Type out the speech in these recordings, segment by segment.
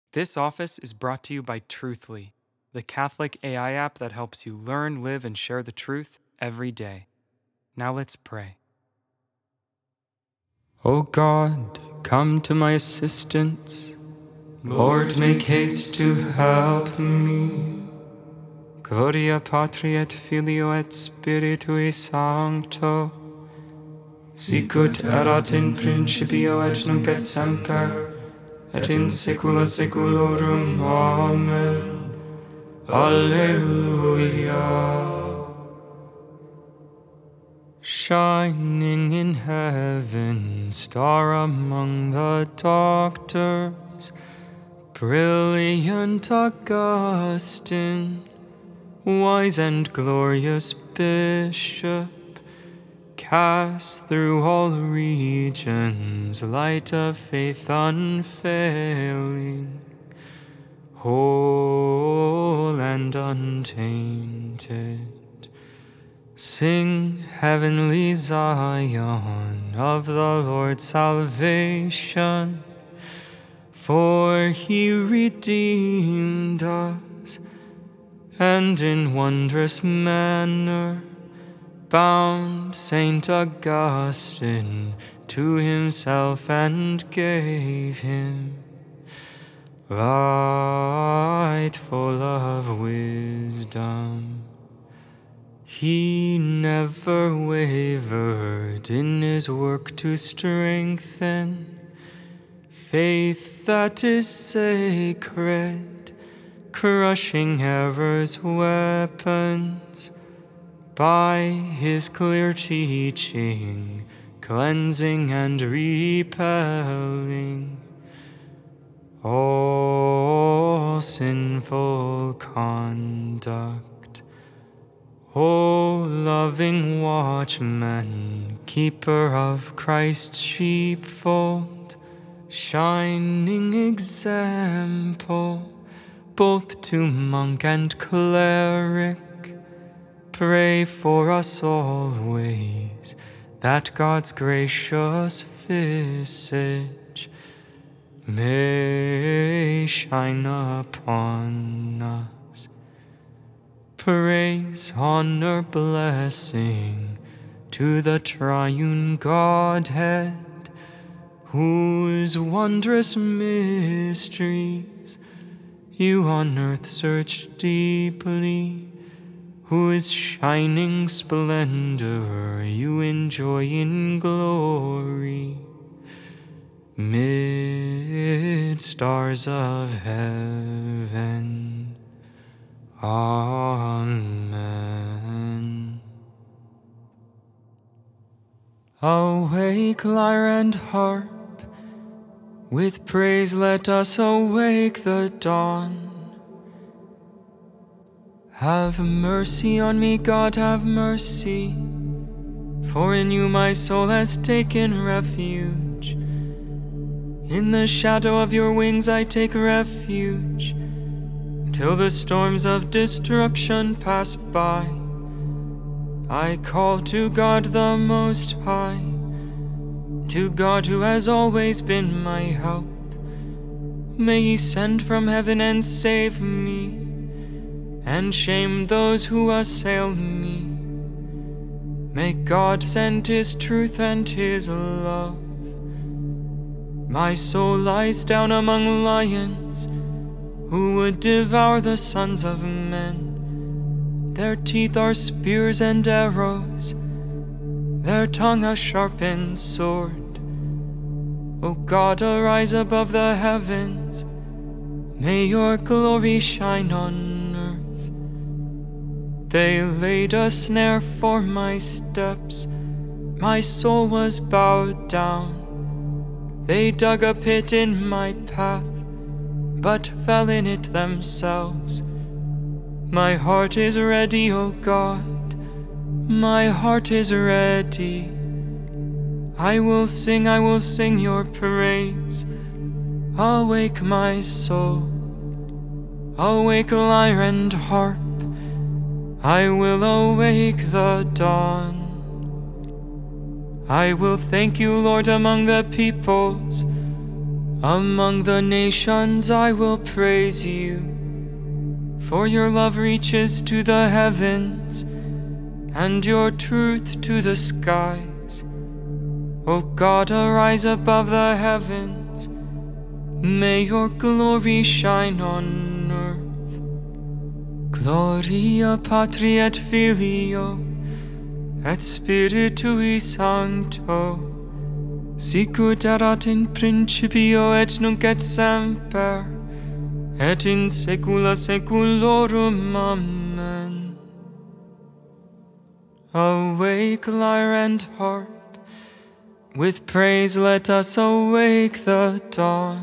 This office is brought to you by Truthly, the Catholic AI app that helps you learn, live, and share the truth every day. Now let's pray. O God, come to my assistance. Lord, make haste to help me. Gloria Patri et Filio et Spiritui Sancto, sicut erat in principio et nunc et semper, et in saecula saeculorum. Amen. Alleluia. Shining in heaven, star among the doctors, brilliant Augustine, wise and glorious bishop, cast through all regions light of faith unfailing, whole and untainted. Sing, heavenly Zion, of the Lord's salvation, for he redeemed us, and in wondrous manner bound Saint Augustine to himself and gave him light full of wisdom. He never wavered in his work to strengthen faith that is sacred, crushing error's weapons by his clear teaching, cleansing and repelling all sinful conduct. O loving watchman, keeper of Christ's sheepfold, shining example both to monk and cleric, pray for us always, that God's gracious visage may shine upon us. Praise, honor, blessing to the triune Godhead, whose wondrous mysteries you on earth search deeply, whose shining splendor you enjoy in glory, mid stars of heaven. Amen. Awake, lyre and harp, with praise let us awake the dawn. Have mercy on me, God, have mercy, for in you my soul has taken refuge. In the shadow of your wings I take refuge, till the storms of destruction pass by. I call to God the Most High, to God who has always been my help. May he send from heaven and save me, and shame those who assail me. May God send his truth and his love. My soul lies down among lions, who would devour the sons of men. Their teeth are spears and arrows, their tongue a sharpened sword. O God, arise above the heavens, may your glory shine on earth. They laid a snare for my steps, my soul was bowed down. They dug a pit in my path, but fell in it themselves. My heart is ready, O God, my heart is ready. I will sing your praise. Awake my soul, awake lyre and harp, I will awake the dawn. I will thank you, Lord, among the peoples. Among the nations I will praise you, for your love reaches to the heavens, and your truth to the skies. O God, arise above the heavens, may your glory shine on earth. Gloria Patri et Filio, et Spiritui Sancto, sicut erat in principio et nunc et semper, et in saecula saeculorum. Amen. Awake, lyre and harp, with praise let us awake the dawn.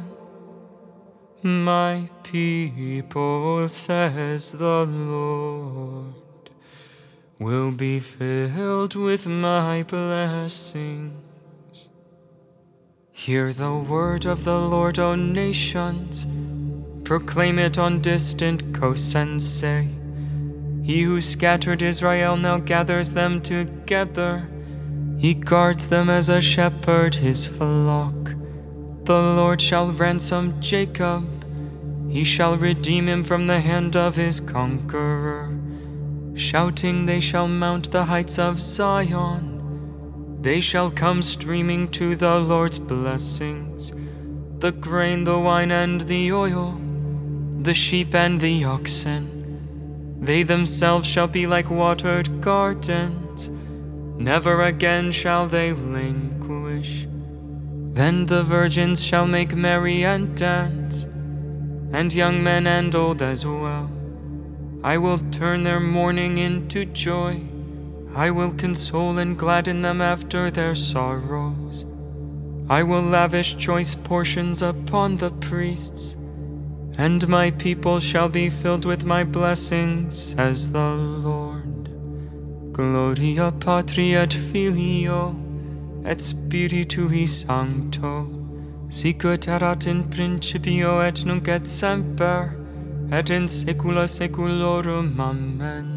My people, says the Lord, will be filled with my blessings. Hear the word of the Lord, O nations. Proclaim it on distant coasts and say, He who scattered Israel now gathers them together. He guards them as a shepherd his flock. The Lord shall ransom Jacob. He shall redeem him from the hand of his conqueror. Shouting, they shall mount the heights of Zion. They shall come streaming to the Lord's blessings, the grain, the wine, and the oil, the sheep and the oxen. They themselves shall be like watered gardens. Never again shall they languish. Then the virgins shall make merry and dance, and young men and old as well. I will turn their mourning into joy. I will console and gladden them after their sorrows. I will lavish choice portions upon the priests, and my people shall be filled with my blessings, says the Lord. Gloria Patri et Filio, et Spiritui Sancto, sicut erat in principio et nunc et semper, et in saecula saeculorum. Amen.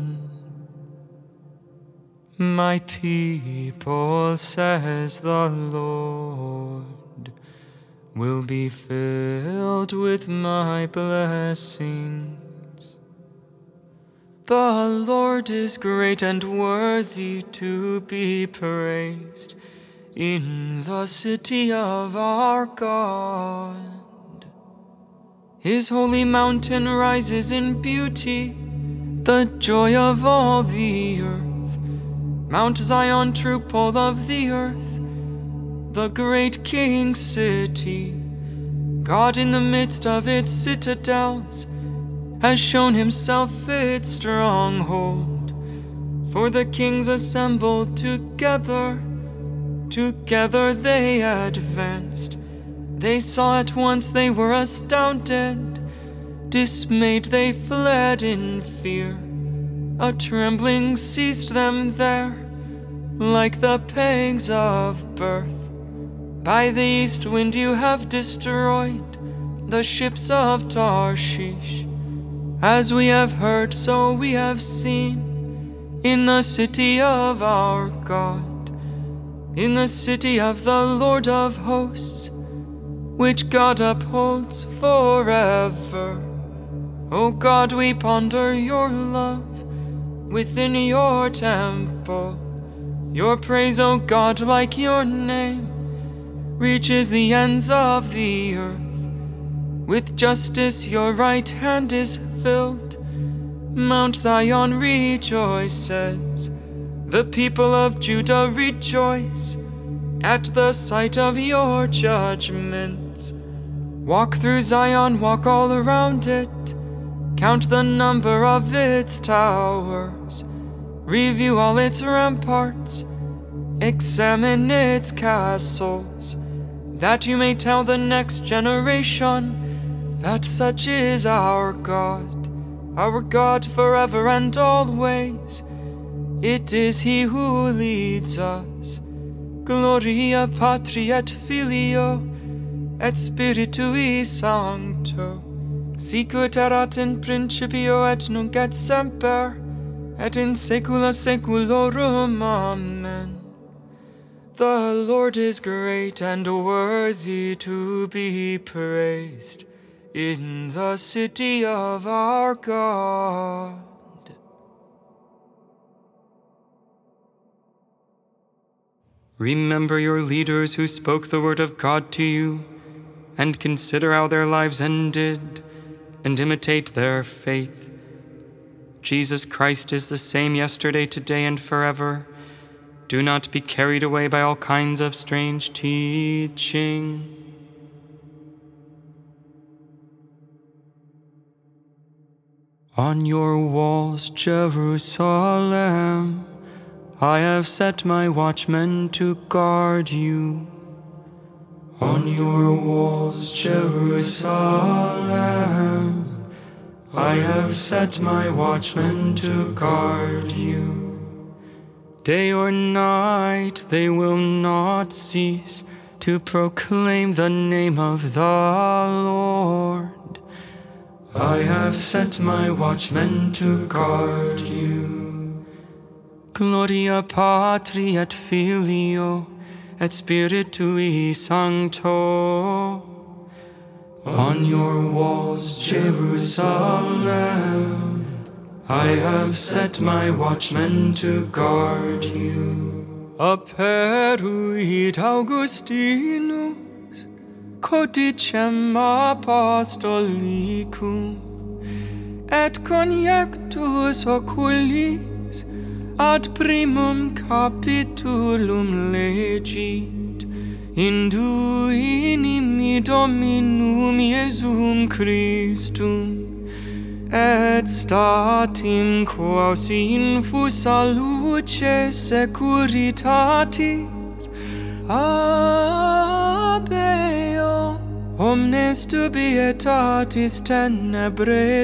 My people, says the Lord, will be filled with my blessings. The Lord is great and worthy to be praised in the city of our God. His holy mountain rises in beauty, the joy of all the earth. Mount Zion, true pole of the earth, the great King city. God in the midst of its citadels has shown himself its stronghold. For the kings assembled together, together they advanced. They saw at once, they were astounded. Dismayed they fled in fear. A trembling seized them there, like the pangs of birth. By the east wind you have destroyed the ships of Tarshish. As we have heard, so we have seen, in the city of our God, in the city of the Lord of hosts, which God upholds forever. O God, we ponder your love within your temple. Your praise, O God, like your name, reaches the ends of the earth. With justice your right hand is filled. Mount Zion rejoices. The people of Judah rejoice at the sight of your judgments. Walk through Zion, walk all around it. Count the number of its towers. Review all its ramparts. Examine its castles, that you may tell the next generation that such is our God forever and always. It is He who leads us. Gloria Patri et Filio, et Spiritui Sancto, sicut erat in principio et nunc et semper, et in saecula saeculorum. Amen. The Lord is great and worthy to be praised in the city of our God. Remember your leaders who spoke the word of God to you, and consider how their lives ended, and imitate their faith. Jesus Christ is the same yesterday, today, and forever. Do not be carried away by all kinds of strange teaching. On your walls, Jerusalem, I have set my watchmen to guard you. On your walls, Jerusalem, I have set my watchmen to guard you. Day or night they will not cease to proclaim the name of the Lord. I have set my watchmen to guard you. Gloria Patri et Filio et Spiritui Sancto. On your walls, Jerusalem, I have set my watchmen to guard you. Aperuit Augustinus, codicem apostolicum, et conjectus oculis ad primum capitulum legit, induini Dominum Iesum Christum, et statim quasi infusa luce securitatis abeo omnes dubietatis tenebrae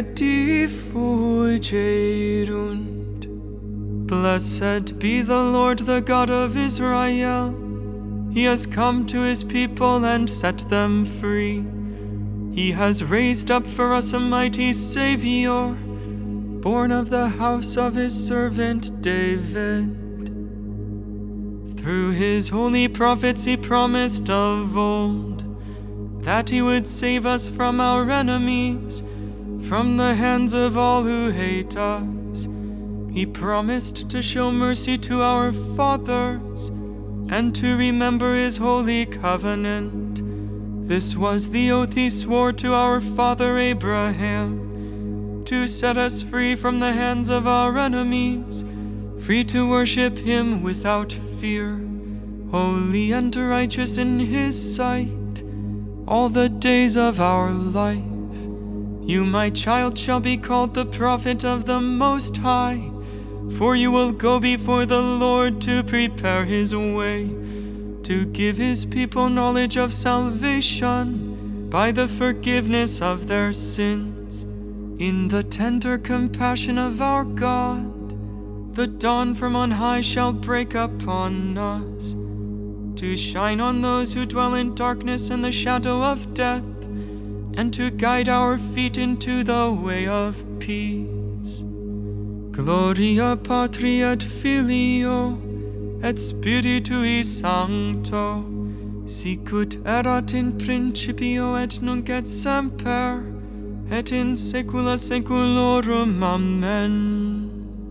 diffugerunt. Blessed be the Lord, the God of Israel. He has come to his people and set them free. He has raised up for us a mighty Savior, born of the house of his servant David. Through his holy prophets he promised of old that he would save us from our enemies, from the hands of all who hate us. He promised to show mercy to our fathers and to remember his holy covenant. This was the oath he swore to our father Abraham, to set us free from the hands of our enemies, free to worship him without fear, holy and righteous in his sight, all the days of our life. You, my child, shall be called the prophet of the Most High, for you will go before the Lord to prepare his way, to give his people knowledge of salvation by the forgiveness of their sins. In the tender compassion of our God, the dawn from on high shall break upon us, to shine on those who dwell in darkness and the shadow of death, and to guide our feet into the way of peace. Gloria Patri et Filio et Spiritui Sancto, sicut erat in principio et nunc et semper, et in saecula saeculorum. Amen.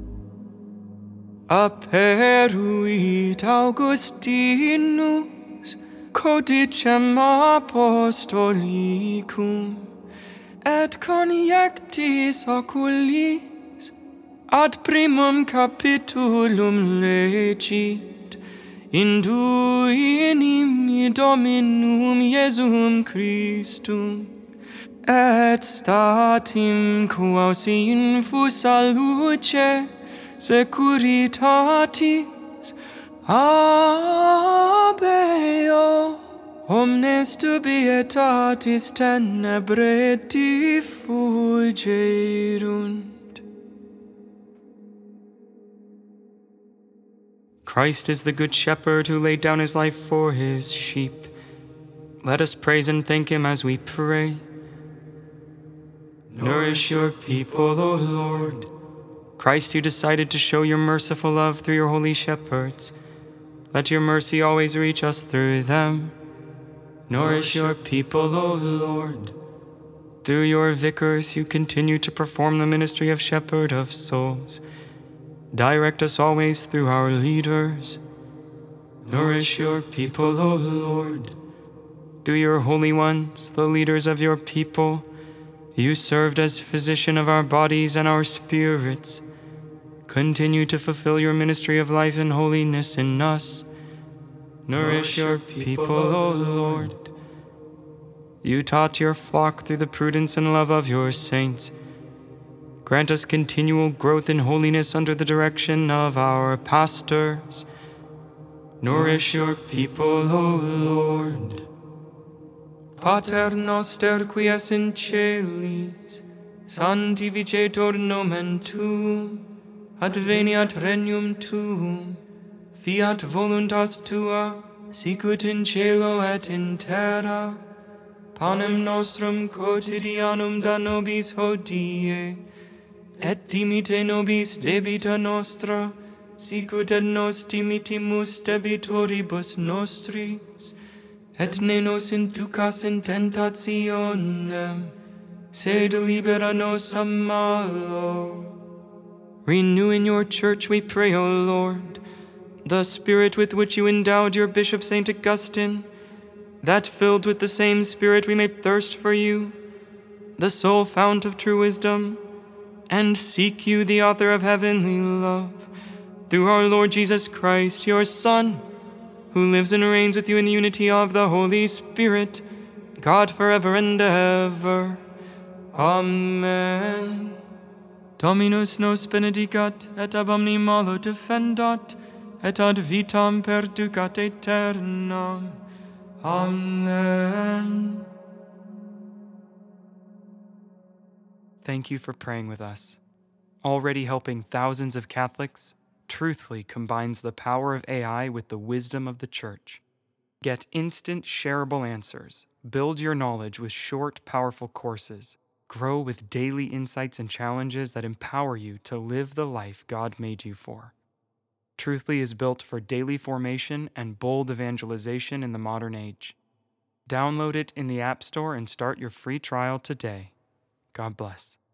Aperuit Augustinus, codicem apostolicum, et conjectis oculis ad primum capitulum legit, induini Dominum Iesum Christum, et statim quasi infusa luce securitatis abeo omnes dubietatis tenebrae diffugerunt. Christ is the good shepherd who laid down his life for his sheep. Let us praise and thank him as we pray. Nourish your people, O Lord. Christ, you decided to show your merciful love through your holy shepherds. Let your mercy always reach us through them. Nourish your people, O Lord. Through your vicars, you continue to perform the ministry of shepherd of souls. Direct us always through our leaders. Nourish your people, O Lord. Through your holy ones, the leaders of your people, you served as physician of our bodies and our spirits. Continue to fulfill your ministry of life and holiness in us. Nourish your people, O Lord. You taught your flock through the prudence and love of your saints. Grant us continual growth in holiness under the direction of our pastors. Nourish your people, O Lord. Pater noster qui es in celis, sanctificetur nomen tuum, adveniat regnum tuum, fiat voluntas tua, sicut in cielo et in terra. Panem nostrum quotidianum da nobis hodie, et dimite nobis debita nostra, sicut et nos dimitimus debitoribus nostris, et ne nos inducas in tentationem, sed libera nos a malo. Renew in your church, we pray, O Lord, the spirit with which you endowed your Bishop St. Augustine, that filled with the same Spirit we may thirst for you, the sole fount of true wisdom, and seek you, the author of heavenly love, through our Lord Jesus Christ, your Son, who lives and reigns with you in the unity of the Holy Spirit, God forever and ever. Amen. Dominus nos benedicat, et ab omni malo defendat, et ad vitam perducat aeternam. Amen. Thank you for praying with us. Already helping thousands of Catholics, Truthfully combines the power of AI with the wisdom of the Church. Get instant, shareable answers. Build your knowledge with short, powerful courses. Grow with daily insights and challenges that empower you to live the life God made you for. Truthfully is built for daily formation and bold evangelization in the modern age. Download it in the App Store and start your free trial today. God bless.